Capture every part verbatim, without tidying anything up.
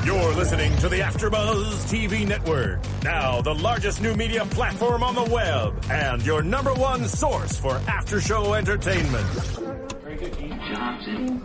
You're listening to the AfterBuzz T V Network, now the largest new media platform on the web, and your number one source for after-show entertainment. Very good, Johnson.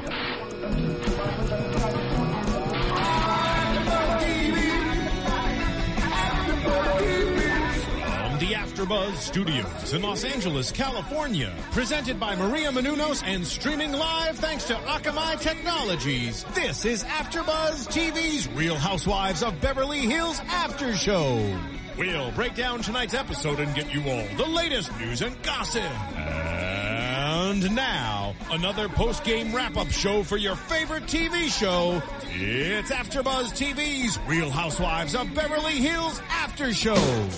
The AfterBuzz Studios in Los Angeles, California. Presented by Maria Menounos and streaming live thanks to Akamai Technologies. This is AfterBuzz T V's Real Housewives of Beverly Hills After Show. We'll break down tonight's episode and get you all the latest news and gossip. And now, another post-game wrap-up show for your favorite T V show. It's AfterBuzz T V's Real Housewives of Beverly Hills After Show.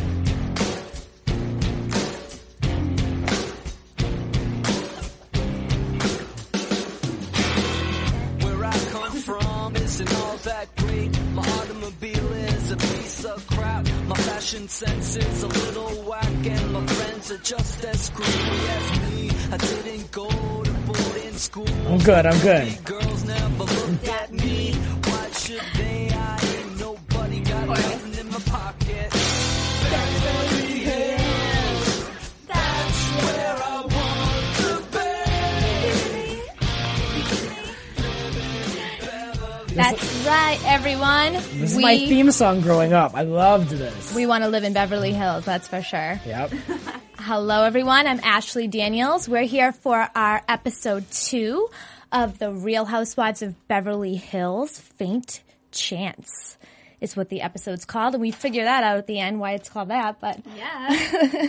That great. My automobile is a piece of crap. My fashion sense is a little whack, and my friends are just as screwy as me. I didn't go to boarding school. I'm good, I'm good. Girls never looked at me. Why should they? I ain't nobody got nothing in my pocket. Beverly Hills, that's where I want to be. That's right, everyone. This is we, my theme song growing up. I loved this. We want to live in Beverly Hills, that's for sure. Yep. Hello, everyone. I'm Ashley Daniels. We're here for our episode two of The Real Housewives of Beverly Hills. Faint Chance is what the episode's called, and we figure that out at the end, why it's called that. But yeah.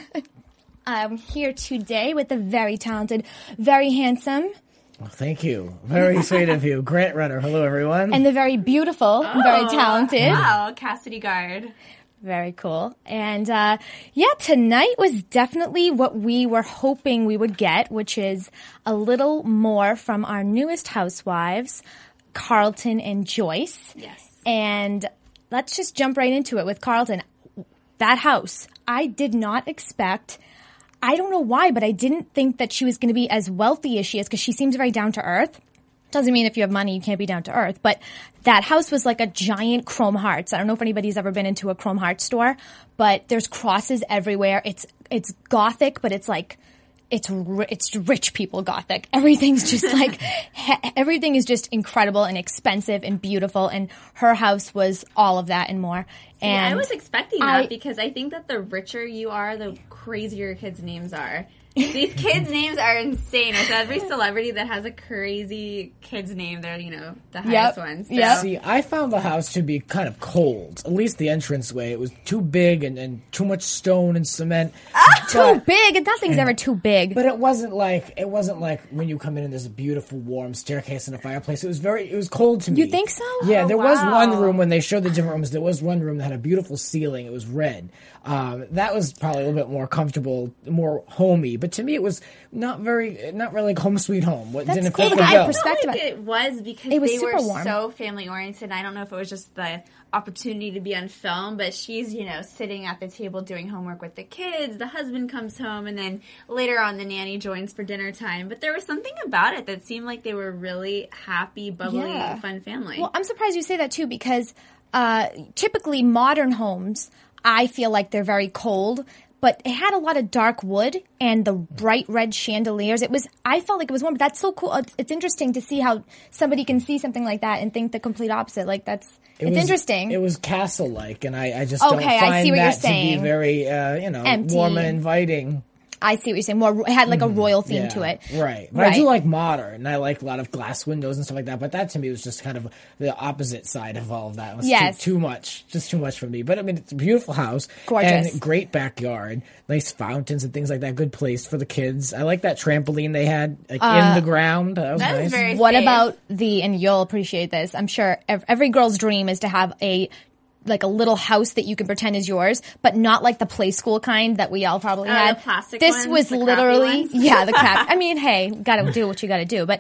I'm here today with the very talented, very handsome, Well, thank you. Very sweet of you. Grant Renner. Hello, everyone. and the very beautiful, and very talented. Wow, Cassidy Guard. Very cool. And, uh, yeah, tonight was definitely what we were hoping we would get, which is a little more from our newest housewives, Carlton and Joyce. Yes. And let's just jump right into it with Carlton. That house, I did not expect. I don't know why, but I didn't think that she was going to be as wealthy as she is because she seems very down to earth. Doesn't mean if you have money, you can't be down to earth. But that house was like a giant Chrome Hearts. I don't know if anybody's ever been into a Chrome Hearts store, but there's crosses everywhere. It's it's gothic, but it's like it's ri- it's rich people gothic. Everything's just like he- everything is just incredible and expensive and beautiful. And her house was all of that and more. See, and I was expecting that I, because I think that the richer you are, the crazier your kids' names are. These kids' names are insane. With every celebrity that has a crazy kid's name, they're, you know, the highest Yep. ones. So. Yep. See, I found the house to be kind of cold. At least the entranceway. It was too big and, and too much stone and cement. too But- big. Nothing's ever too big. But it wasn't like it wasn't like when you come in and there's a beautiful warm staircase and a fireplace. It was very it was cold to me. You think so? Yeah, Oh, there was wow. one room when they showed the different rooms. There was one room that had a beautiful ceiling. It was red. Um, that was probably a little bit more comfortable, more homey. But to me, it was not very, not really like home sweet home. What That's didn't cool. fit The the guy bill. pers- I felt perspective. like it was because It was they super were warm. so family oriented. I don't know if it was just the opportunity to be on film, but she's, you know, sitting at the table doing homework with the kids. The husband comes home, and then later on, the nanny joins for dinner time. But there was something about it that seemed like they were really happy, bubbly, Yeah. fun family. Well, I'm surprised you say that too because uh, typically modern homes, I feel like they're very cold. But it had a lot of dark wood and the bright red chandeliers. It was, I felt like it was warm, but that's so cool. It's, it's interesting to see how somebody can see something like that and think the complete opposite. Like that's, It it's was- interesting. It was castle-like, and I, I just Okay, don't I find see what that you're to be saying. very, uh, you know, Empty. warm and inviting. I see what you're saying. More, it had like a royal theme Yeah, to it. Right. But I do Right. like modern, and I like a lot of glass windows and stuff like that, but that to me was just kind of the opposite side of all of that. It was Yes. too, too much, just too much for me. But I mean, it's a beautiful house. Gorgeous. And great backyard, nice fountains and things like that, good place for the kids. I like that trampoline they had like in the ground. That was That was nice. very What safe. about the, and you'll appreciate this, I'm sure ev- every girl's dream is to have a, like a little house that you can pretend is yours, but not like the play school kind that we all probably Oh, had. the plastic This ones, was the crappy literally, ones? yeah, the crap. I mean, hey, gotta do what you gotta do, but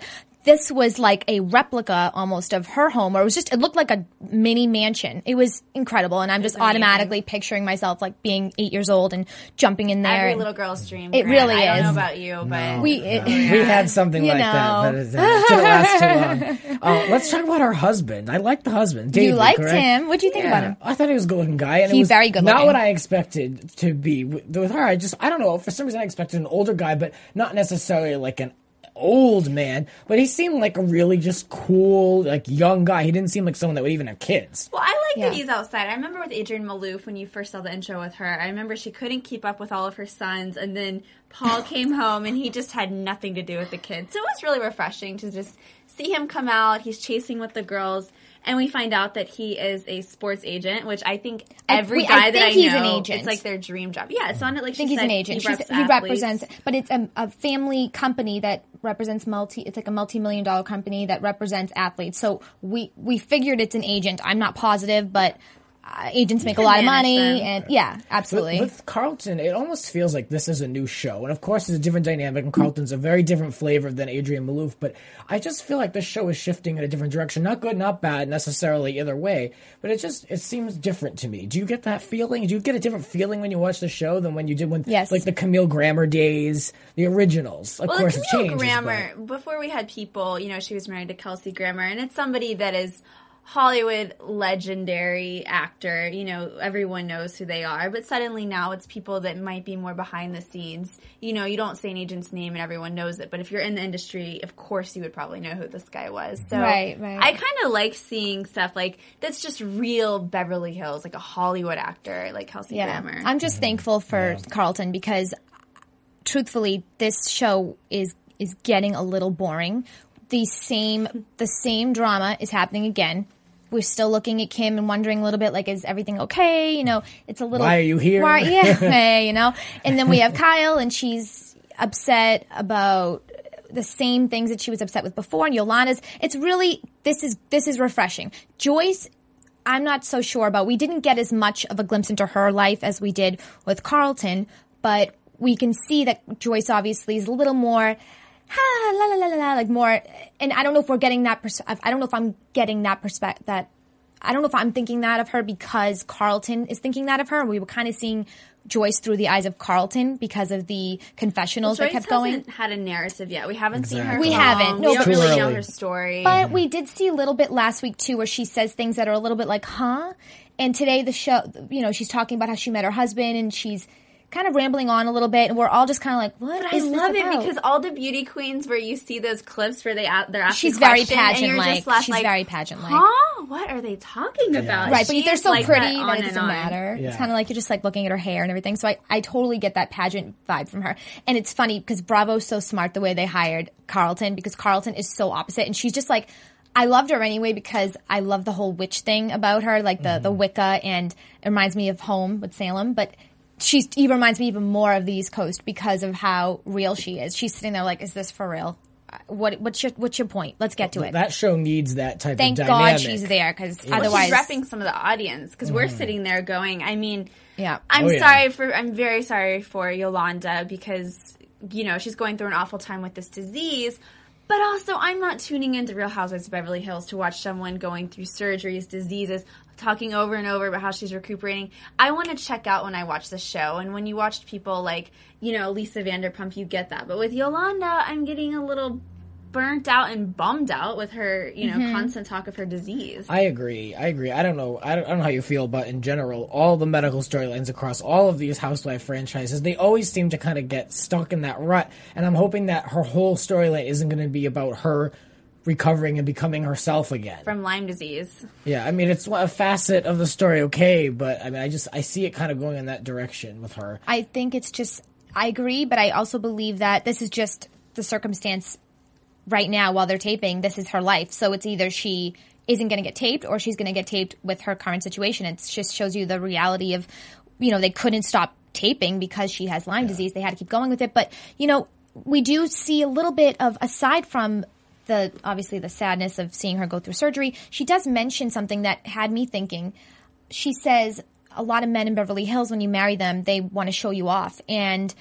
this was like a replica almost of her home, or it was just, it looked like a mini mansion. It was incredible. And I'm just amazing. automatically picturing myself like being eight years old and jumping in there. Every and little girl's dream. It Grant. really I don't is. know about you, but we, it, We had something You like know. that, but it, it didn't last too long. Uh, let's talk about her husband. I like the husband. David, you liked correct? him. What do you think Yeah, about him? I thought he was a good-looking guy, and He it was very good not looking. what I expected to be with, with her. I just, I don't know. For some reason, I expected an older guy, but not necessarily like an old man. But he seemed like a really just cool, like young guy. He didn't seem like someone that would even have kids. Well, I like Yeah. that he's outside. I remember with Adrienne Maloof when you first saw the intro with her. I remember she couldn't keep up with all of her sons, and then Paul came home and he just had nothing to do with the kids. So it was really refreshing to just see him come out. He's chasing with the girls, and we find out that he is a sports agent, which I think I- every we- I guy that think I he's an know, agent. it's like their dream job. Yeah, it's on it like I think she he's said, an agent. He, She's, reps he athletes. represents, but it's a, a family company that represents multi. It's like a multi-million dollar company that represents athletes. So we we figured it's an agent. I'm not positive, but uh, agents make a can lot of manage money, them. and yeah, With, absolutely. with Carlton, it almost feels like this is a new show. And of course, it's a different dynamic, and Carlton's a very different flavor than Adrienne Maloof. But I just feel like this show is shifting in a different direction. Not good, not bad necessarily either way, but it just it seems different to me. Do you get that feeling? Do you get a different feeling when you watch the show than when you did when, Yes. like the Camille Grammer days, the originals? Of Well, course, the it Camille changes. Grammer, but- before we had people, you know, she was married to Kelsey Grammer, and it's somebody that is Hollywood legendary actor. You know, everyone knows who they are, but suddenly now it's people that might be more behind the scenes. You know, you don't say an agent's name and everyone knows it, but if you're in the industry, of course you would probably know who this guy was. So Right, right. I kind of like seeing stuff like that's just real Beverly Hills, like a Hollywood actor like Kelsey Yeah, Grammer. I'm just thankful for Carlton because, truthfully, this show is is getting a little boring. The same the same drama is happening again. We're still looking at Kim and wondering a little bit, like, is everything okay? You know, it's a little. Why are you here? Why, yeah, hey, you know. And then we have Kyle, and she's upset about the same things that she was upset with before. And Yolanda's. It's really this is this is refreshing. Joyce. I'm not so sure about. We didn't get as much of a glimpse into her life as we did with Carlton, but we can see that Joyce obviously is a little more, ah, la la la la la, like more. And I don't know if we're getting that. Pers- I don't know if I'm getting that perspective. That I don't know if I'm thinking that of her because Carlton is thinking that of her. We were kind of seeing Joyce through the eyes of Carlton because of the confessionals Joyce that kept going. hasn't had a narrative yet. We haven't seen her. Exactly. We come. haven't. No, we don't but- really Too know early. her story. But we did see a little bit last week too, where she says things that are a little bit like, "Huh?" And today the show, you know, she's talking about how she met her husband, and she's kind of rambling on a little bit, and we're all just kind of like, "What But is I this love it about?" because all the beauty queens where you see those clips where they a- they're asking She's very questions and you're pageant-like. just left She's like, very pageant-like. Huh? What are they talking about? Right, but She they're is so like pretty that, that, on it and doesn't on. matter. It's Yeah. kind of like you're just like looking at her hair and everything. So I, I totally get that pageant vibe from her. And it's funny because Bravo's so smart the way they hired Carlton because Carlton is so opposite, and she's just like. I loved her anyway because I love the whole witch thing about her, like the, the Wicca, and it reminds me of Home with Salem, but she's he reminds me even more of the East Coast because of how real she is. She's sitting there like, is this for real? Uh, What what's your what's your point? Let's get to it. That show needs that type Thank of God dynamic. she's there because Well, otherwise, she's repping some of the audience because we're sitting there going, I mean, yeah. I'm Oh, yeah. sorry for, I'm very sorry for Yolanda because, you know, she's going through an awful time with this disease. But also, I'm not tuning into Real Housewives of Beverly Hills to watch someone going through surgeries, diseases, talking over and over about how she's recuperating. I want to check out when I watch the show. And when you watch people like, you know, Lisa Vanderpump, you get that. But with Yolanda, I'm getting a little burnt out and bummed out with her, you know, constant talk of her disease. I agree. I agree. I don't know. I don't, I don't know how you feel, but in general, all the medical storylines across all of these housewife franchises, they always seem to kind of get stuck in that rut. And I'm hoping that her whole storyline isn't going to be about her recovering and becoming herself again. From Lyme disease. Yeah, I mean, it's a facet of the story, okay, but I mean, I just I see it kind of going in that direction with her. I think it's just, I agree, but I also believe that this is just the circumstance right now while they're taping. This is her life. So it's either she isn't going to get taped or she's going to get taped with her current situation. It just shows you the reality of, you know, they couldn't stop taping because she has Lyme disease. They had to keep going with it. But, you know, we do see a little bit of, aside from the, obviously the sadness of seeing her go through surgery, she does mention something that had me thinking. She says, a lot of men in Beverly Hills, when you marry them, they want to show you off. And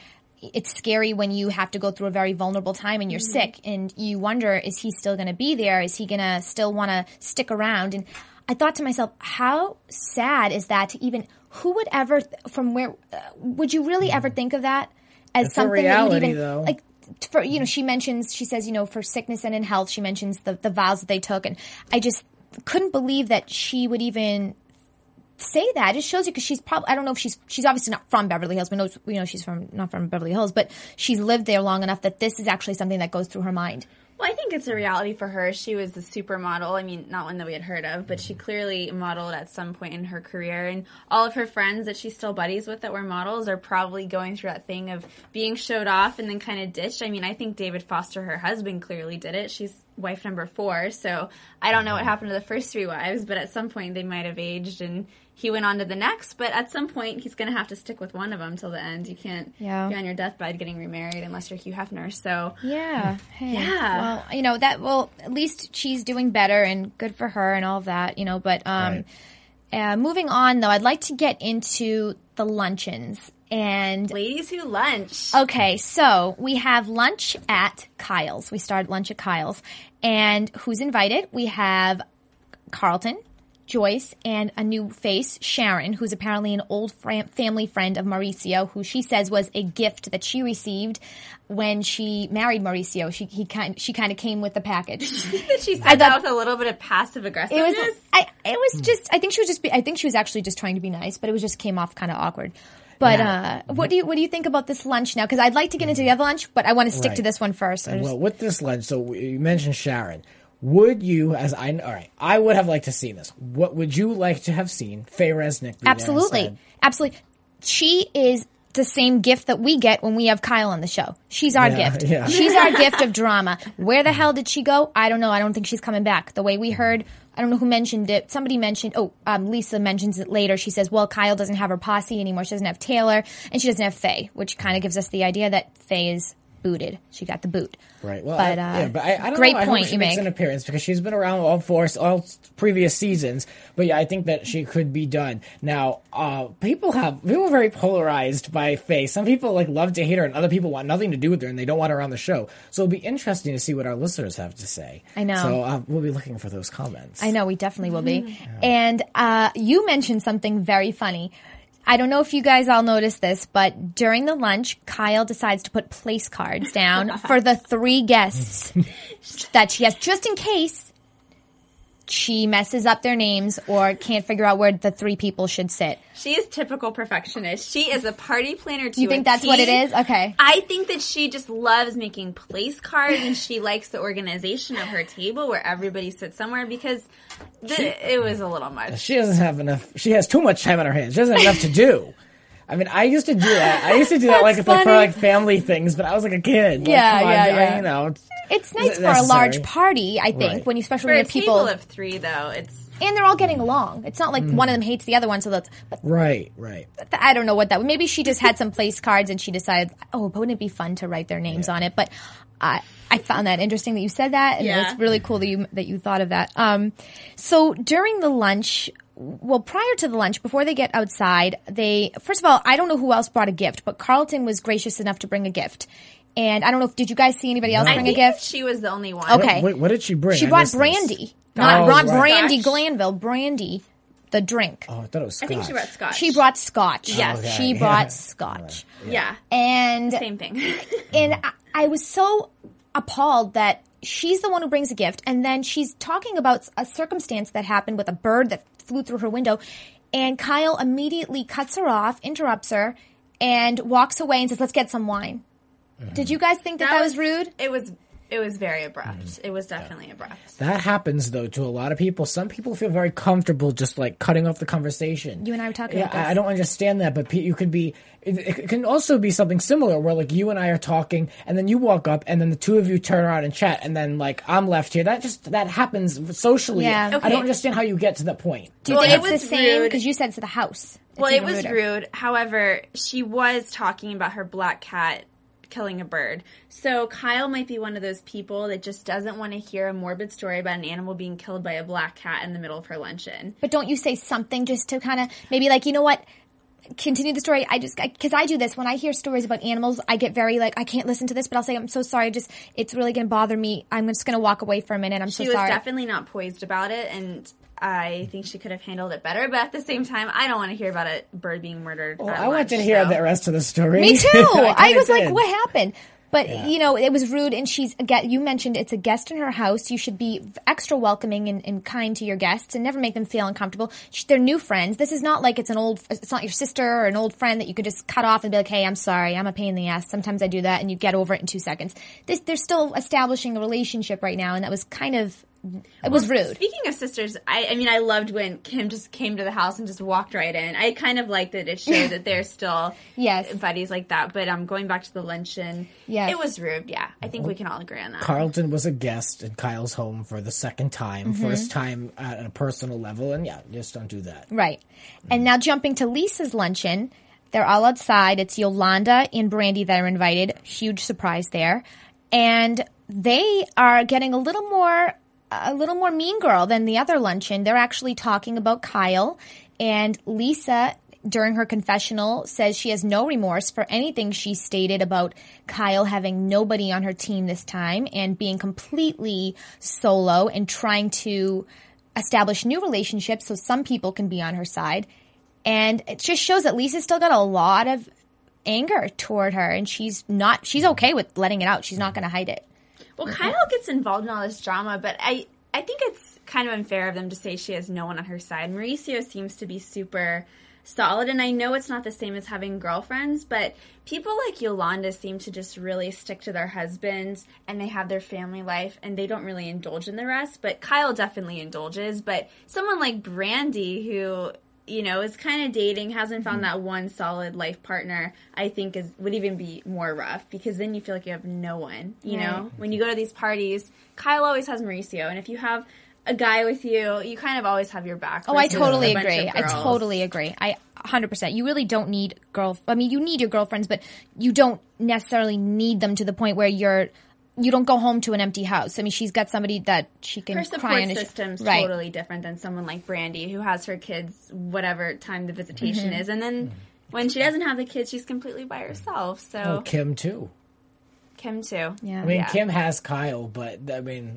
it's scary when you have to go through a very vulnerable time and you're Mm-hmm. sick and you wonder, is he still going to be there? Is he going to still want to stick around? And I thought to myself, how sad is that to even, who would ever, from where, uh, would you really ever think of that as It's a something that reality, you would even, though. like, for, you know, she mentions, she says, you know, for sickness and in health, she mentions the, the vows that they took. And I just couldn't believe that she would even say that. It just shows you, because she's probably, I don't know if she's, she's obviously not from Beverly Hills. We know, we know she's from, not from Beverly Hills, but she's lived there long enough that this is actually something that goes through her mind. Well, I think it's a reality for her. She was a supermodel. I mean, not one that we had heard of, but she clearly modeled at some point in her career. And all of her friends that she's still buddies with that were models are probably going through that thing of being showed off and then kind of ditched. I mean, I think David Foster, her husband, clearly did it. She's wife number four. So I don't know what happened to the first three wives, but at some point they might have aged and he went on to the next. But at some point he's going to have to stick with one of them till the end. You can't Yeah. be on your deathbed getting remarried unless you're Hugh Hefner. So Yeah. Hey. Yeah. Well, you know, that, well, at least she's doing better and good for her and all of that, you know, but, um, uh, moving on though, I'd like to get into the luncheons and, ladies who lunch. okay, so we have lunch at Kyle's. We started lunch at Kyle's. And who's invited? We have Carlton, Joyce, and a new face, Sharon, who's apparently an old fam- family friend of Mauricio, who she says was a gift that she received when she married Mauricio. She he kind she kind of came with the package. She said I that thought- with a little bit of passive It aggressiveness. was I it was just I think she was just be, I think she was actually just trying to be nice, but it was just came off kind of awkward. But Yeah. uh, what do you what do you think about this lunch now? Because I'd like to get into the other lunch, but I want to stick Right. to this one first. I just- Well, with this lunch, so you mentioned Sharon. Would you, as I, all right, I would have liked to see this. What would you like to have seen Faye Resnick be there Absolutely. instead? Absolutely. She is the same gift that we get when we have Kyle on the show. She's our Yeah, gift. yeah. She's our gift of drama. Where the hell did she go? I don't know. I don't think she's coming back. The way we heard, I don't know who mentioned it. Somebody mentioned, oh, um, Lisa mentions it later. She says, well, Kyle doesn't have her posse anymore. She doesn't have Taylor, and she doesn't have Faye, which kind of gives us the idea that Faye is booted. She got the boot. Right. Well, But, I, uh, yeah, but I, I don't great know. I point hope she you makes make. an appearance because she's been around all four, all previous seasons. But yeah, I think that she could be done. Now, uh, people have people are very polarized by Faye. Some people like love to hate her, and other people want nothing to do with her, and they don't want her on the show. So it'll be interesting to see what our listeners have to say. I know. So uh, we'll be looking for those comments. I know, we definitely will be. And uh, you mentioned something very funny. I don't know if you guys all noticed this, but during the lunch, Kyle decides to put place cards down for the three guests that she has, just in case she messes up their names or can't figure out where the three people should sit. She is typical perfectionist. She is a party planner to You think a that's what it T. is? Okay. I think that she just loves making place cards and she likes the organization of her table where everybody sits somewhere because the, it was a little much. She doesn't have enough. She has too much time on her hands. She doesn't have enough to do. I mean, I used to do that. I used to do that like That's for, for funny. like family things, but I was like a kid. Like, Yeah, come on, yeah, I- yeah. you know, it's- It's nice Is it for a large necessary? party, I think, Right. when you especially For a when you have people, table of three, though, it's and they're all getting along. It's not like one of them hates the other one, so that's. But right, right. I don't know what that. Maybe she just had some place cards and she decided, oh, but wouldn't it be fun to write their names on it? But I, I found that interesting that you said that, and Yeah. it's really cool that you that you thought of that. Um, so during the lunch, well, prior to the lunch, before they get outside, they first of all, I don't know who else brought a gift, but Carlton was gracious enough to bring a gift. And I don't know if did you guys see anybody else I bring a think that gift? she was the only one. Okay. What, what did she bring? She I brought missed this. brandy, not Oh, brought right. brandy Scotch. Glanville, brandy, the drink. Oh, I thought it was I Scotch. think she brought scotch. She brought scotch. Yes. Okay, she yeah. brought scotch. Yeah. And Same thing. and I, I was so appalled that she's the one who brings a gift, and then she's talking about a circumstance that happened with a bird that flew through her window, and Kyle immediately cuts her off, interrupts her, and walks away and says, "Let's get some wine." Did you guys think that that, was rude? It was. It was very abrupt. It was definitely abrupt. That happens though to a lot of people. Some people feel very comfortable just like cutting off the conversation. You and I were talking Yeah, about this. I I don't understand that, but pe- you could be. It, it can also be something similar where like you and I are talking, and then you walk up, and then the two of you turn around and chat, and then like I'm left here. That just that happens socially. Yeah. I Okay. don't understand how you get to that point. Do you Well, think it it's the was same? rude. Because you said it's the house. It's Well, it even was ruder. rude. However, she was talking about her black cat killing a bird. So Kyle might be one of those people that just doesn't want to hear a morbid story about an animal being killed by a black cat in the middle of her luncheon. But don't you say something just to kind of maybe like, you know what? continue the story. I just, because I, I do this when I hear stories about animals, I get very like, I can't listen to this, but I'll say, I'm so sorry. Just, it's really going to bother me. I'm just going to walk away for a minute. I'm She so was sorry. definitely not poised about it, and I think she could have handled it better. But at the same time, I don't want to hear about a bird being murdered. Well, at I lunch, wanted to hear so. the rest of the story. Me too. I, I kinda was like, did. what happened? But, Yeah. you know, it was rude, and she's, a gue- you mentioned it's a guest in her house. You should be extra welcoming and, and kind to your guests and never make them feel uncomfortable. Sh- They're new friends. This is not like it's an old, it's not your sister or an old friend that you could just cut off and be like, hey, I'm sorry, I'm a pain in the ass. Sometimes I do that, and you get over it in two seconds. This, they're still establishing a relationship right now, and that was kind of, it was rude. Speaking of sisters, I, I mean, I loved when Kim just came to the house and just walked right in. I kind of liked that it showed that they're still Yes. buddies like that. But um, going back to the luncheon, Yes. it was rude. Yeah, I think we can all agree on that. Carlton was a guest in Kyle's home for the second time, Mm-hmm. first time at a personal level, and yeah, just don't do that. Right. And now jumping to Lisa's luncheon, they're all outside. It's Yolanda and Brandy that are invited. Huge surprise there. And they are getting a little more, a little more mean girl than the other luncheon. They're actually talking about Kyle, and Lisa, during her confessional, says she has no remorse for anything she stated about Kyle having nobody on her team this time and being completely solo and trying to establish new relationships so some people can be on her side. And it just shows that Lisa's still got a lot of anger toward her, and she's not, she's okay with letting it out. She's not going to hide it. Well, Kyle gets involved in all this drama, but I, I think it's kind of unfair of them to say she has no one on her side. Mauricio seems to be super solid, and I know it's not the same as having girlfriends, but people like Yolanda seem to just really stick to their husbands, and they have their family life, and they don't really indulge in the rest, but Kyle definitely indulges. But someone like Brandy, who, you know, is kind of dating, hasn't found that one solid life partner, I think is would even be more rough, because then you feel like you have no one, you Right. know? When you go to these parties, Kyle always has Mauricio, and if you have a guy with you, you kind of always have your back. Oh, I versus totally a bunch agree. of I girls. totally agree. I one hundred percent. You really don't need girl. I mean, you need your girlfriends, but you don't necessarily need them to the point where you're. You don't go home to an empty house. I mean, she's got somebody that she can Her cry support on. system's Right. totally different than someone like Brandy, who has her kids whatever time the visitation Mm-hmm. is, and then when she doesn't have the kids, she's completely by herself. So Oh, Kim too. Kim too. Yeah. I mean, Yeah. Kim has Kyle, but I mean,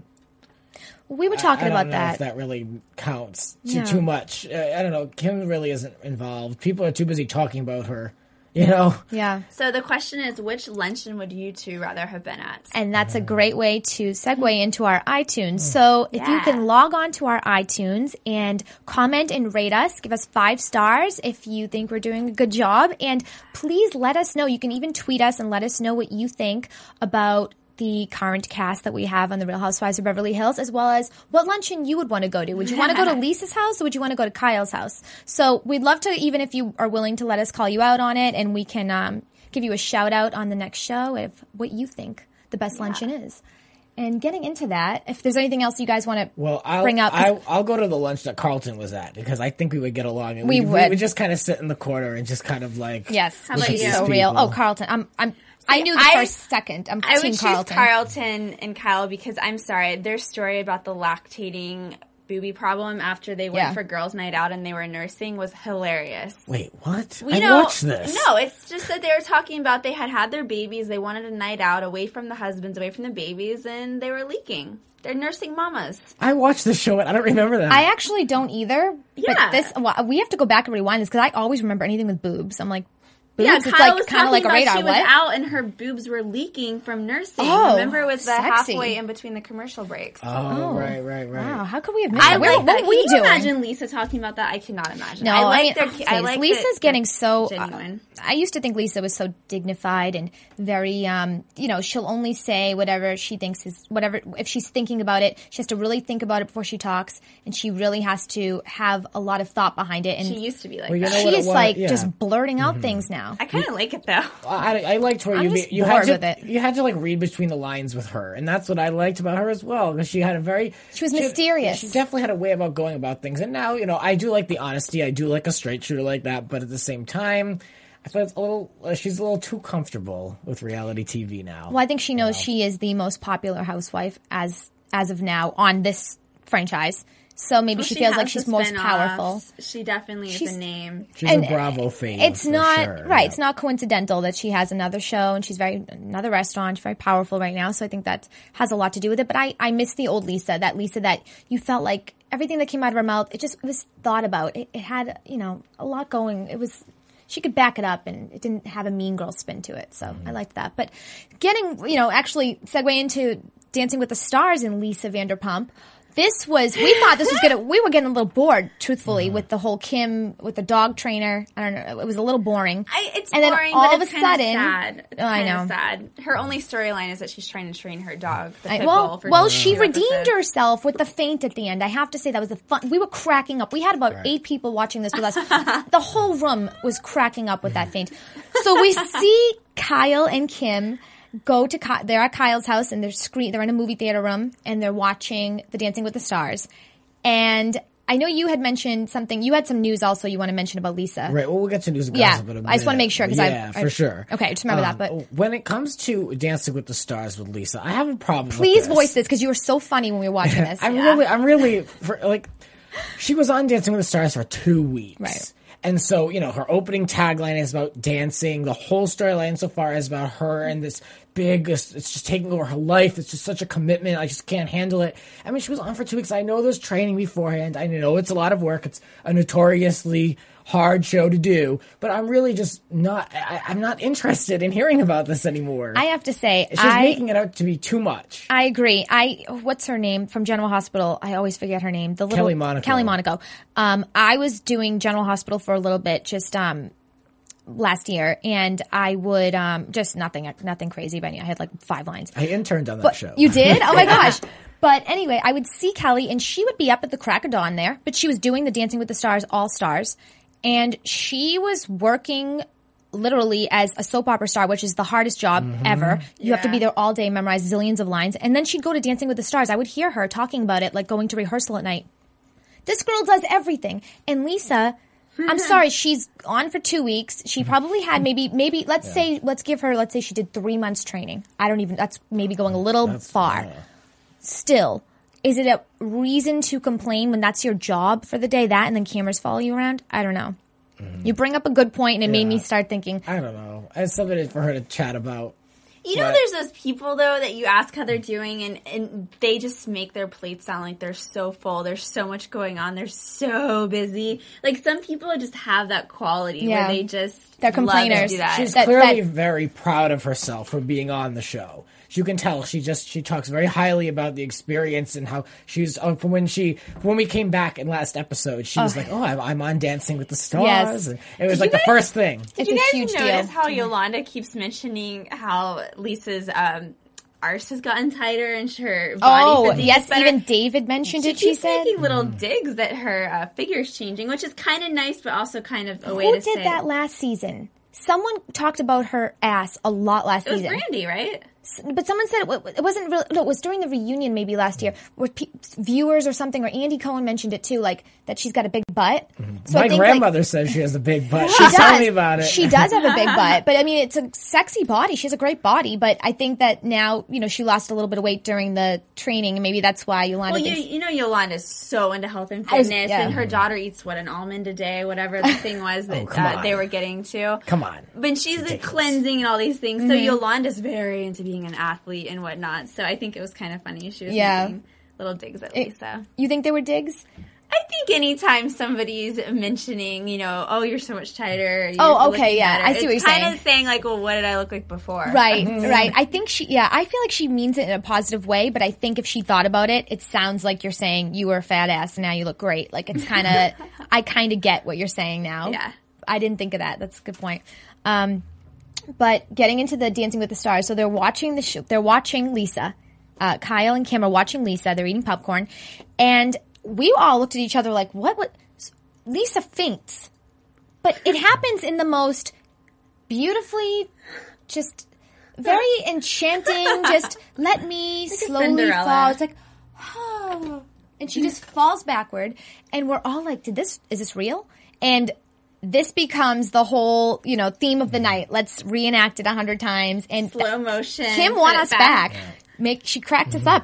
We were talking I, I about don't know that. if that really counts too, Yeah. too much. Uh, I don't know. Kim really isn't involved. People are too busy talking about her. You know. Yeah. So the question is, which luncheon would you two rather have been at? And that's a great way to segue into our iTunes. So if you Yeah. can log on to our iTunes and comment and rate us, give us five stars if you think we're doing a good job. And please let us know. You can even tweet us and let us know what you think about the current cast that we have on The Real Housewives of Beverly Hills, as well as what luncheon you would want to go to. Would you want to go to Lisa's house, or would you want to go to Kyle's house? So we'd love to, even if you are willing to let us call you out on it, and we can um, give you a shout out on the next show of what you think the best luncheon is. And getting into that, if there's anything else you guys want to Well, I'll, bring up. I'll, I'll go to the lunch that Carlton was at, because I think we would get along. And We we, would. We would just kind of sit in the corner and just kind of like. Yes, How she's about you? so These real. people. Oh, Carlton, I'm, I'm, I knew the I- first second. I'm I team would choose Carlton. Carlton and Kyle, because I'm sorry, their story about the lactating booby problem after they went Yeah. for girls' night out and they were nursing was hilarious. Wait, what? We I know- watched this. No, it's just that they were talking about they had had their babies, they wanted a night out away from the husbands, away from the babies, and they were leaking. They're nursing mamas. I watched the show and I don't remember that. I actually don't either. Yeah. But this, well, we have to go back and rewind this, because I always remember anything with boobs. I'm like, boobs? Yeah, It's Kyle was like kind talking of like a about radar. she was What? out and her boobs were leaking from nursing. Oh, Remember, it was the sexy. halfway in between the commercial breaks. oh, right, right, right. Wow, how could we have missed I that? Where- like what that. were we Can you doing? imagine Lisa talking about that? I cannot imagine. No, I like I mean, their. oh, I please. like Lisa's that getting they're so uh, genuine. I used to think Lisa was so dignified and very, um, you know, she'll only say whatever she thinks is whatever. If she's thinking about it, she has to really think about it before she talks, and she really has to have a lot of thought behind it. And She used to be like Well, you that. know she what it is was? like Yeah. just blurting out things now. I kind of like it though. I, I liked where I'm you just you bored had to with it. you had to like read between the lines with her, and that's what I liked about her as well, because she had a very She was had- mysterious. She definitely had a way about going about things, and now you know I do like the honesty. I do like a straight shooter like that, but at the same time, I feel it's a little. Uh, she's a little too comfortable with reality T V now. Well, I think she knows she is the most popular housewife as as of now on this franchise. So maybe Well, she, she feels has like she's the most spin-offs. powerful. She definitely She's- is a name. She's And a Bravo fame. It's for not sure, right. yeah. It's not coincidental that she has another show and she's very another restaurant. She's very powerful right now. So I think that has a lot to do with it. But I I miss the old Lisa. That Lisa that you felt like everything that came out of her mouth. It just it was thought about. It, it had you know a lot going. It was. She could back it up and it didn't have a mean girl spin to it. So Mm-hmm. I liked that. But getting, you know, actually segue into Dancing with the Stars and Lisa Vanderpump. This was, we thought this was gonna, we were getting a little bored, truthfully, Mm-hmm. with the whole Kim, with the dog trainer. I don't know. It was a little boring. I, it's And then boring, all but of it's a kinda sudden- sad. It's Oh, I kinda know. sad. Her only storyline is that she's trying to train her dog. The I- pit well, bull for well, two she redeemed episodes. herself with the faint at the end. I have to say that was the fun. We were cracking up. We had about eight people watching this with us. The whole room was cracking up with that faint. So we see Kyle and Kim go to Ky- they're at Kyle's house and they're screen. They're in a movie theater room and they're watching the Dancing with the Stars. And I know you had mentioned something. You had some news also you want to mention about Lisa. Right. Well, we'll get to news and Yeah, gossip in a I just wanna minute. make sure, 'cause I- yeah, I- for sure. Okay, just remember that, Um, but- when it comes to Dancing with the Stars with Lisa, I have a problem. Please with voice this because you were so funny when we were watching this. I'm really, I'm really for, like, she was on Dancing with the Stars for two weeks, Right. And so, you know, her opening tagline is about dancing. The whole storyline so far is about her and this big, it's it's just taking over her life. It's just such a commitment. I just can't handle it. I mean, she was on for two weeks. I know there's training beforehand. I know it's a lot of work. It's a notoriously hard show to do, but I'm really just not, I, I'm not interested in hearing about this anymore. I have to say, She's I, making it out to be too much. I agree. I what's her name from General Hospital? I always forget her name. The little Kelly Monaco. Kelly Monaco. Um, I was doing General Hospital for a little bit, just um, last year, and I would um, just nothing, nothing crazy, Benny. I had like five lines. I interned on that But show. you did? Oh my gosh. But anyway, I would see Kelly and she would be up at the crack of dawn there, but she was doing the Dancing with the Stars All Stars. And she was working literally as a soap opera star, which is the hardest job Mm-hmm. ever. You have to Yeah. be there all day, memorize zillions of lines. And then she'd go to Dancing with the Stars. I would hear her talking about it, like going to rehearsal at night. This girl does everything. And Lisa, I'm sorry, she's on for two weeks. She probably had maybe, maybe, let's say, let's give her, let's say she did three months training. I don't even, that's maybe going a little That's- far. yeah. Still, is it a reason to complain when that's your job for the day, that and then cameras follow you around? I don't know. You bring up a good point and it made me Yeah. start thinking, I don't know. It's something for her to chat about. You know, But- there's those people though that you ask how they're doing, and, and they just make their plate sound like they're so full. There's so much going on. They're so busy. Like some people just have that quality Yeah. where they just They're love to complainers. do that. She's That- clearly that- very proud of herself for being on the show. You can tell she just she talks very highly about the experience and how she's uh, from when she when we came back in last episode. She was like, "Oh, I'm, I'm on Dancing with the Stars," Yes. and it was Did like you the guys- first thing. it's Did you a guys huge notice deal. how Yolanda keeps mentioning how Lisa's um, arse has gotten tighter and her body Oh, physique yes, is better? even David mentioned She it, she keeps said. making little digs that her uh, figure's changing, which is kind of nice, but also kind of a way Who to did say that last season? Someone talked about her ass a lot last it was season. Brandy, right? But someone said it, wa- it wasn't really, no, it was during the reunion maybe last year where pe- viewers or something, or Andy Cohen mentioned it too, like that she's got a big butt. So I My think, grandmother like, says she has a big butt. she She's does. telling me about it. She does have a big butt, but I mean, it's a sexy body. She has a great body, but I think that now, you know, she lost a little bit of weight during the training, and maybe that's why Yolanda Well, you, thinks. you know Yolanda's so into health and I was- fitness, yeah. and her daughter eats, what, an almond a day, whatever the thing was that come uh, on. they were getting to. Come on. But she's uh, Ridiculous. cleansing and all these things, Mm-hmm. so Yolanda's very into being an athlete and whatnot, so I think it was kind of funny. She was Yeah. making little digs at It- Lisa. You think they were digs? I think anytime somebody's mentioning, you know, oh, you're so much tighter. You're Oh, okay, looking yeah, better, I see what it's you're kind saying. of saying, like, well, what did I look like before? Right, right. I think she, yeah, I feel like she means it in a positive way, but I think if she thought about it, it sounds like you're saying you were a fat ass and now you look great. Like it's kind of, I kind of get what you're saying now. Yeah. I didn't think of that. That's a good point. Um, but getting into the Dancing with the Stars, so they're watching the show, they're watching Lisa. Uh, Kyle and Kim are watching Lisa. They're eating popcorn. And we all looked at each other like, what? What? Lisa faints. But it happens in the most beautifully, just very enchanting, just let me a slowly Cinderella. fall. It's like, oh. And she just falls backward. And we're all like, did this, is this real? And this becomes the whole, you know, theme of the night. Let's reenact it a hundred times. And Slow motion. Kim put won it us back. Make she cracked us up.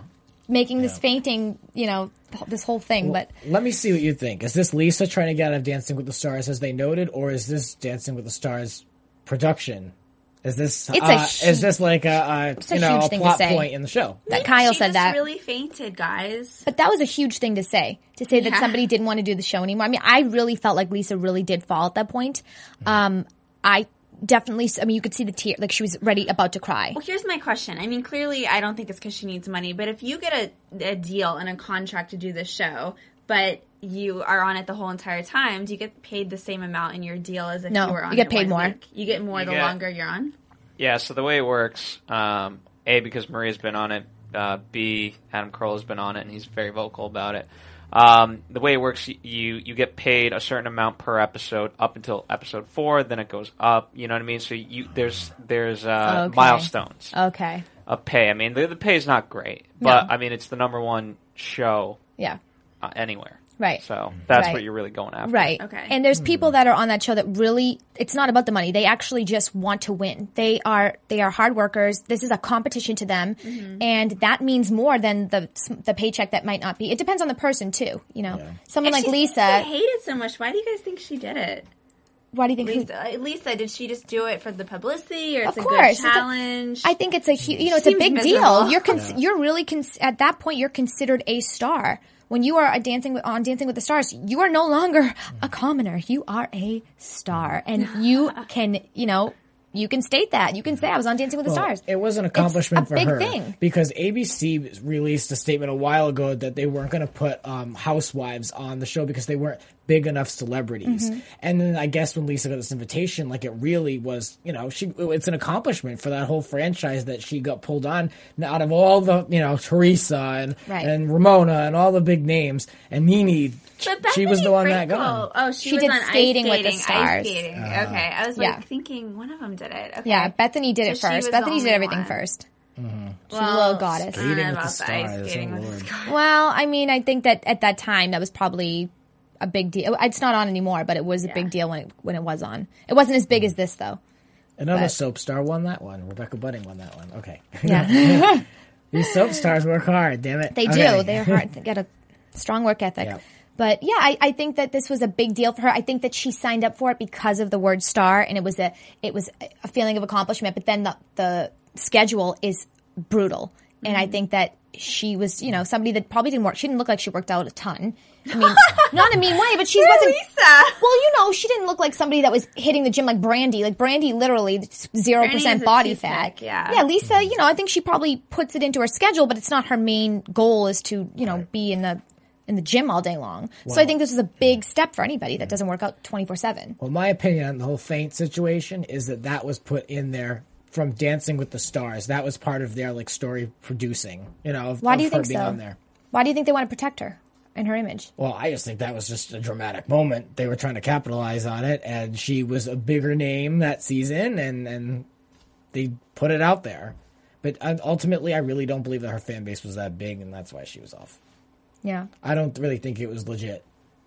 making this fainting, you know, this whole thing. Well, but let me see what you think. Is this Lisa trying to get out of Dancing with the Stars, as they noted, or is this Dancing with the Stars production? Is this It's a uh, hu- is this like a, a a you know huge a thing to plot say. point in the show? that Kyle she said just that. really fainted, guys. But that was a huge thing to say, to say that Yeah. somebody didn't want to do the show anymore. I mean, I really felt like Lisa really did fall at that point. Um, I definitely, I mean, you could see the tear, like she was ready, about to cry. Well, here's my question. I mean, clearly, I don't think it's because she needs money, but if you get a, a deal and a contract to do this show, but you are on it the whole entire time, do you get paid the same amount in your deal as if No, you were on you get it paid one more. week? You get more You the get- longer you're on? Yeah, so the way it works, um, A, because Maria's been on it, uh, B, Adam Carolla's been on it, and he's very vocal about it. Um, the way it works, you you get paid a certain amount per episode up until episode four, then it goes up, you know what I mean? So you there's there's uh, Okay. milestones Okay. of pay. I mean, the, the pay is not great, but, No. I mean, it's the number one show Yeah. uh, anywhere. Right. So that's Right. what you're really going after. Right. Okay. And there's people that are on that show that really, it's not about the money. They actually just want to win. They are, they are hard workers. This is a competition to them. And that means more than the, the paycheck that might not be. It depends on the person too. You know, someone If like she seems Lisa, to hate it so much. Why do you guys think she did it? why do you think who- Lisa, uh, Lisa, did she just do it for the publicity, or it's Of a course. good It's a- challenge? I think it's a hu- you know it's a Seems big miserable. deal. You're con- you're really con- at that point you're considered a star. When you are a dancing with, on Dancing with the Stars, you are no longer a commoner. You are a star, and you can you know you can state that. You can say I was on Dancing with the Well, Stars. It was an accomplishment It's a for big her thing. because A B C released a statement a while ago that they weren't going to put um, housewives on the show because they weren't big enough celebrities. Mm-hmm. And then I guess when Lisa got this invitation, like it really was, you know, she it's an accomplishment for that whole franchise that she got pulled on. Now, out of all the, you know, Teresa and Right. and Ramona and all the big names and Nene, But she was the Bethany one that Frankel- got. Oh, she, She was did on Skating ice with the skating, Stars. Ice skating. Uh-huh. Okay, I was like Yeah. thinking one of them did it. Okay. Yeah, Bethany did it So she was first. the Bethany did only everything one. first. She's a Well, little goddess. I don't know Skating with about the the ice Stars, skating oh with Lord. the stars. Well, I mean, I think that at that time that was probably a big deal. It's not on anymore, but it was a Yeah. big deal when it when it was on. It wasn't as big as this though. Another But- soap star won that one. Rebecca Budding won that one. Okay. Yeah. These soap stars work hard, damn it. They Okay. do. They're hard. They got a strong work ethic. Yeah. But yeah, I, I think that this was a big deal for her. I think that she signed up for it because of the word star, and it was a it was a feeling of accomplishment. But then the the schedule is brutal, and I think that she was, you know, somebody that probably didn't work. She didn't look like she worked out a ton. I mean, not in a mean way, but she wasn't. Lisa. Well, you know, she didn't look like somebody that was hitting the gym like Brandy. Like Brandy, literally zero Brandy percent is a body toothpick, fat. yeah. yeah. Lisa, you know, I think she probably puts it into her schedule, but it's not her main goal is to, you know, be in the in the gym all day long. So I think this is a big step for anybody that doesn't work out twenty four seven. Well, my opinion on the whole faint situation is that that was put in there from Dancing with the Stars. That was part of their like story producing. You know, of, Why of do you her think being so? on there. Why do you think they want to protect her and her image? Well, I just think that was just a dramatic moment. They were trying to capitalize on it, and she was a bigger name that season, and and they put it out there. But uh, ultimately, I really don't believe that her fan base was that big, and that's why she was off. Yeah. I don't really think it was legit.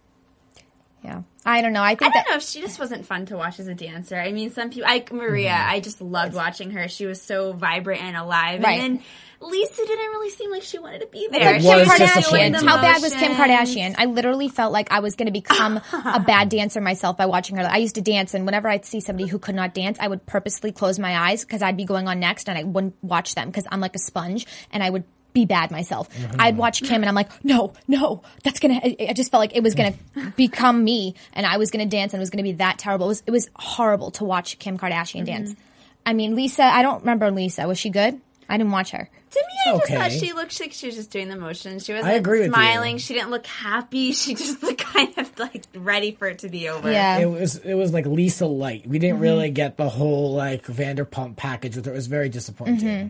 Yeah. I don't know. I I think don't that know if she just wasn't fun to watch as a dancer. I mean, some people, like Maria, I just loved watching her. She was so vibrant and alive. Right. And then Lisa didn't really seem like she wanted to be there. like It She Kim was was Kardashian. doing the How bad was Kim motions. Kardashian? I literally felt like I was going to become a bad dancer myself by watching her. I used to dance, and whenever I'd see somebody who could not dance, I would purposely close my eyes because I'd be going on next, and I wouldn't watch them because I'm like a sponge, and I would be bad myself. I'd watch Kim, and I'm like, no, no, that's gonna. I, I just felt like it was gonna become me, and I was gonna dance, and it was gonna be that terrible. It was, it was horrible to watch Kim Kardashian dance. I mean, Lisa. I don't remember Lisa. Was she good? I didn't watch her. To me, I just Okay. thought she looked like she was just doing the motions. She wasn't agree with you. smiling. She didn't look happy. She just looked kind of like ready for it to be over. Yeah. It was it was like Lisa Light. We didn't really get the whole like Vanderpump package with her. It was very disappointing.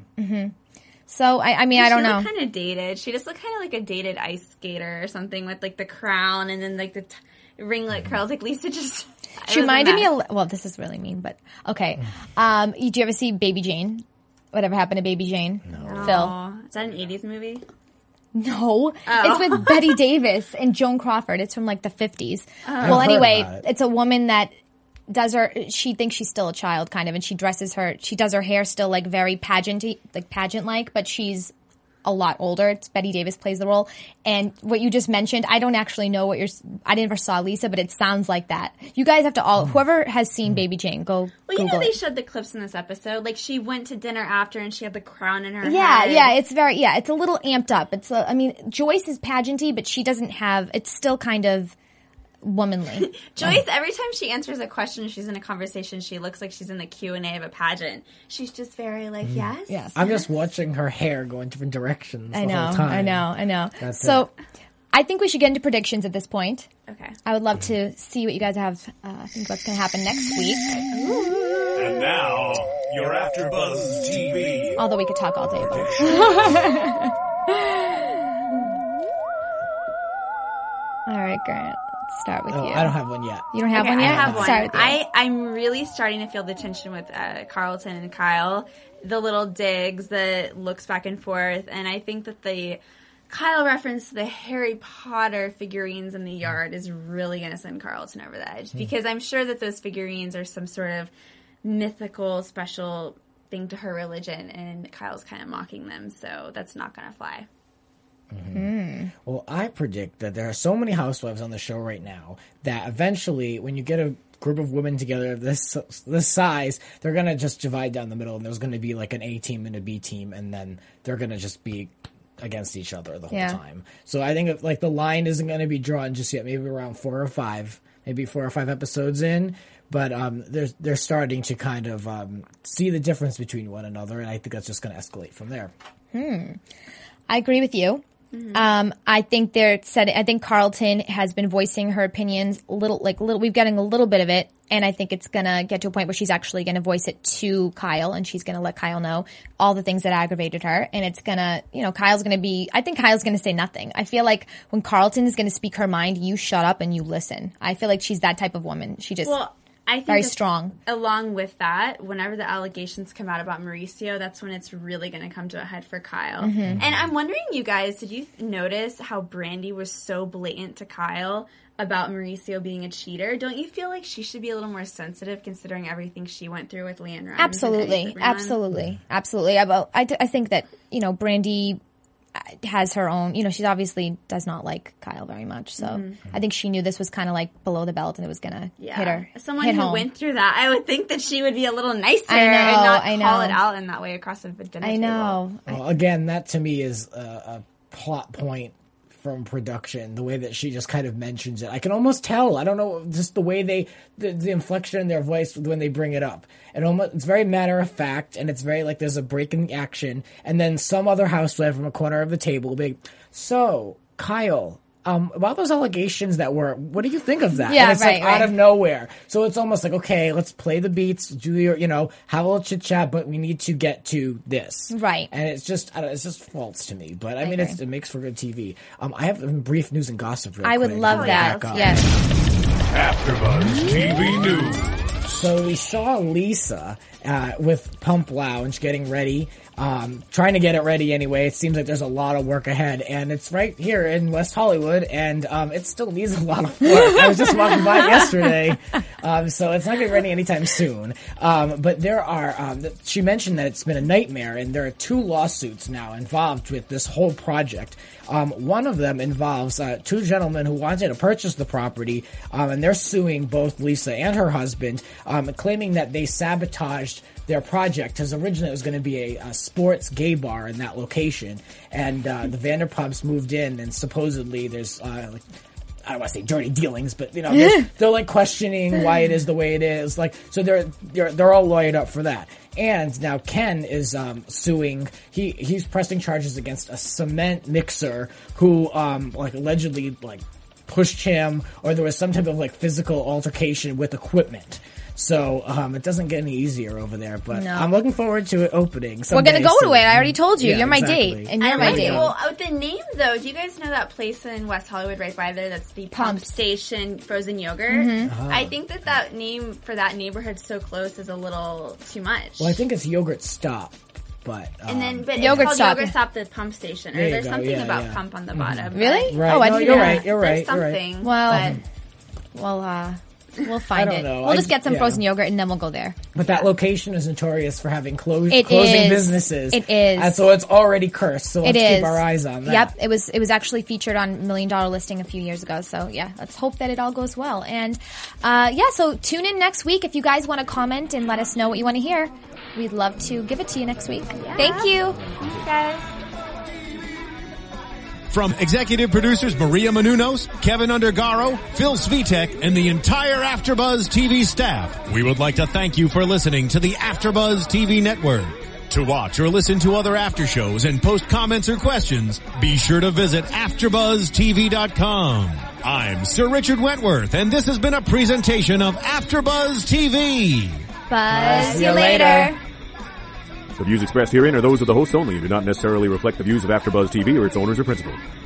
So I, I mean, I don't she know. looked kind of dated. She just looked kind of like a dated ice skater or something with like the crown and then like the t- ringlet curls. Like Lisa just. it She was a reminded me. mess. Of, well, this is really mean, but okay. Um, you- do you ever see Baby Jane? Whatever happened to Baby Jane? No. Phil. Oh, is that an eighties movie? No, Oh. it's with Betty Davis and Joan Crawford. It's from like the fifties. Well, I've heard anyway, about it. it's a woman that does her. She thinks she's still a child, kind of, and she dresses her. She does her hair still like very pageanty, like pageant like, but she's a lot older. It's Betty Davis plays the role. And what you just mentioned, I don't actually know what you're, I never saw Lisa, but it sounds like that. You guys have to all, whoever has seen Baby Jane, go Well, you Google know they it. showed the clips in this episode. Like, she went to dinner after and she had the crown in her Yeah, head. yeah, it's very, yeah, it's a little amped up. It's, a, I mean, Joyce is pageanty, but she doesn't have, it's still kind of womanly. Joyce, every time she answers a question, she's in a conversation, she looks like she's in the Q and A of a pageant. She's just very like, yes. Yes. I'm just watching her hair go in different directions the I know, whole time. I know, I know. That's so, it. I think we should get into predictions at this point. Okay. I would love to see what you guys have, uh, I think what's going to happen next week. And now, your AfterBuzz T V. Although we could talk all day about it. All right, Grant. Let's start with Oh, you. I don't have one yet. You don't have Okay, one yet? I have Let's one. start with you. I, I'm really starting to feel the tension with uh, Carlton and Kyle. The little digs, the looks back and forth. And I think that the Kyle reference to the Harry Potter figurines in the yard is really going to send Carlton over the edge. Because I'm sure that those figurines are some sort of mythical, special thing to her religion. And Kyle's kind of mocking them. So that's not going to fly. Well, I predict that there are so many housewives on the show right now that eventually, when you get a group of women together of this this size, they're gonna just divide down the middle, and there's gonna be like an A team and a B team, and then they're gonna just be against each other the whole Yeah. time. So I think if, like the line isn't gonna be drawn just yet. Maybe around four or five, maybe four or five episodes in. But um, they're they're starting to kind of um, see the difference between one another, and I think that's just gonna escalate from there. I agree with you. Um, I think they're said. I think Carlton has been voicing her opinions a little, like little. We've getting a little bit of it, and I think it's gonna get to a point where she's actually gonna voice it to Kyle, and she's gonna let Kyle know all the things that aggravated her, and it's gonna, you know, Kyle's gonna be. I think Kyle's gonna say nothing. I feel like when Carlton is gonna speak her mind, you shut up and you listen. I feel like she's that type of woman. She just Well, I think very that strong. Along with that, whenever the allegations come out about Mauricio, that's when it's really going to come to a head for Kyle. Mm-hmm. And I'm wondering, you guys, did you notice how Brandy was so blatant to Kyle about Mauricio being a cheater? Don't you feel like she should be a little more sensitive considering everything she went through with Leanne Rimes? Absolutely, absolutely, absolutely. I, I, I think that, you know, Brandy has her own, you know, she obviously does not like Kyle very much. So I think she knew this was kind of like below the belt and it was going to Yeah. hit her. As someone hit who home. went through that, I would think that she would be a little nicer I know, and not I call know. it out in that way across the dinner I table. know. Well, again, that to me is a, a plot point from production. The way that she just kind of mentions it, I can almost tell. I don't know, just the way they, the, the inflection in their voice when they bring it up. It almost, it's very matter of fact, and it's very like there's a break in the action, and then some other housewife from a corner of the table will be, so Kyle. Um, about those allegations that were, what do you think of that? Yeah, and it's right, like out right. of nowhere. So it's almost like, okay, let's play the beats, do your, you know, have a little chit chat, but we need to get to this. Right. And it's just, I don't, it's just false to me. But I, I mean, it's, agree. it makes for good T V. Um, I have some brief news and gossip. Real I would quick love to that. back up. Yes. AfterBuzz T V News. So we saw Lisa uh, with Pump Lounge getting ready, um, trying to get it ready anyway. It seems like there's a lot of work ahead, and it's right here in West Hollywood, and um, it still needs a lot of work. I was just walking by it yesterday, um, so it's not getting ready anytime soon. Um, but there are, um, th- she mentioned that it's been a nightmare, and there are two lawsuits now involved with this whole project. Um, one of them involves uh, two gentlemen who wanted to purchase the property, um, and they're suing both Lisa and her husband, um, claiming that they sabotaged their project, because originally it was going to be a, a sports gay bar in that location, and uh, the Vanderpumps moved in, and supposedly there's uh, like, I don't want to say dirty dealings, but you know they're, they're like questioning why it is the way it is. Like, so they're they're they're all lawyered up for that. And now Ken is um, suing. He he's pressing charges against a cement mixer who um, like allegedly like pushed him, or there was some type of like physical altercation with equipment. So um, it doesn't get any easier over there, but No. I'm looking forward to it opening. We're someday going to go to soon. it. I already told you. Yeah, You're my exactly. date. And you're I my like date. it. Well, uh, the name though, do you guys know that place in West Hollywood right by there? That's the Pump Pumps. Station Frozen Yogurt. Mm-hmm. I think that that name for that neighborhood so close is a little too much. Well, I think it's Yogurt Stop, but um, and then, but Yogurt it's called Stop. Yogurt Stop the Pump Station, or There you there's go, something yeah, about yeah. Pump on the bottom. Really? right? Oh, I no, didn't you're know right. that. You're But right. there's You're right. something. Well, but well, uh, We'll find I don't it. know. We'll I- just get some yeah. frozen yogurt and then we'll go there. But that location is notorious for having clo- It closing is. businesses. It is. And so it's already cursed. So let's It is. keep our eyes on that. Yep, it was it was actually featured on Million Dollar Listing a few years ago. So yeah, let's hope that it all goes well. And uh, yeah, so tune in next week if you guys want to comment and let us know what you want to hear. We'd love to give it to you next week. Thank you. Thanks, guys. From executive producers Maria Menounos, Kevin Undergaro, Phil Svitek, and the entire AfterBuzz T V staff, we would like to thank you for listening to the AfterBuzz T V network. To watch or listen to other after shows and post comments or questions, be sure to visit after buzz T V dot com. I'm Sir Richard Wentworth, and this has been a presentation of AfterBuzz T V. Buzz See you you later. later. The views expressed herein are those of the hosts only and do not necessarily reflect the views of AfterBuzz T V or its owners or principals.